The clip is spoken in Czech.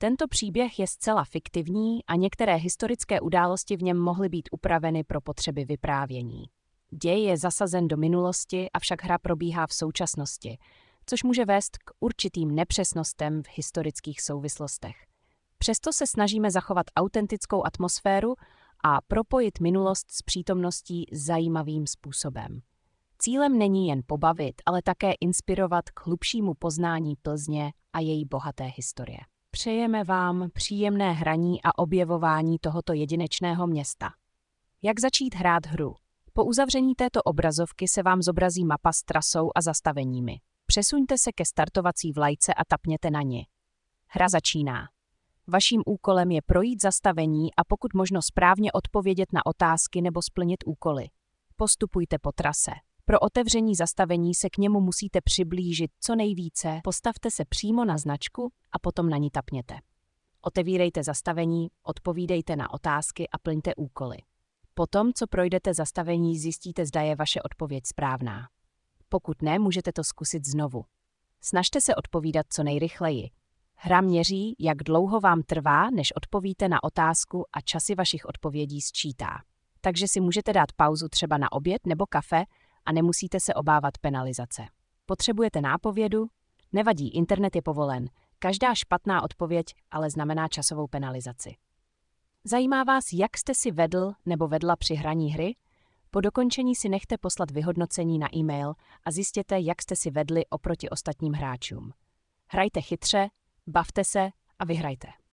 Tento příběh je zcela fiktivní a některé historické události v něm mohly být upraveny pro potřeby vyprávění. Děj je zasazen do minulosti, avšak hra probíhá v současnosti, což může vést k určitým nepřesnostem v historických souvislostech. Přesto se snažíme zachovat autentickou atmosféru a propojit minulost s přítomností zajímavým způsobem. Cílem není jen pobavit, ale také inspirovat k hlubšímu poznání Plzně a její bohaté historie. Přejeme vám příjemné hraní a objevování tohoto jedinečného města. Jak začít hrát hru? Po uzavření této obrazovky se vám zobrazí mapa s trasou a zastaveními. Přesuňte se ke startovací vlajce a tapněte na ni. Hra začíná. Vaším úkolem je projít zastavení a pokud možno správně odpovědět na otázky nebo splnit úkoly. Postupujte po trase. Pro otevření zastavení se k němu musíte přiblížit co nejvíce, postavte se přímo na značku a potom na ní tapněte. Otevírejte zastavení, odpovídejte na otázky a plňte úkoly. Potom, co projdete zastavení, zjistíte, zda je vaše odpověď správná. Pokud ne, můžete to zkusit znovu. Snažte se odpovídat co nejrychleji. Hra měří, jak dlouho vám trvá, než odpovíte na otázku a časy vašich odpovědí sčítá. Takže si můžete dát pauzu třeba na oběd nebo kafe a nemusíte se obávat penalizace. Potřebujete nápovědu? Nevadí, internet je povolen. Každá špatná odpověď ale znamená časovou penalizaci. Zajímá vás, jak jste si vedl nebo vedla při hraní hry? Po dokončení si nechte poslat vyhodnocení na e-mail a zjistěte, jak jste si vedli oproti ostatním hráčům. Hrajte chytře, bavte se a vyhrajte.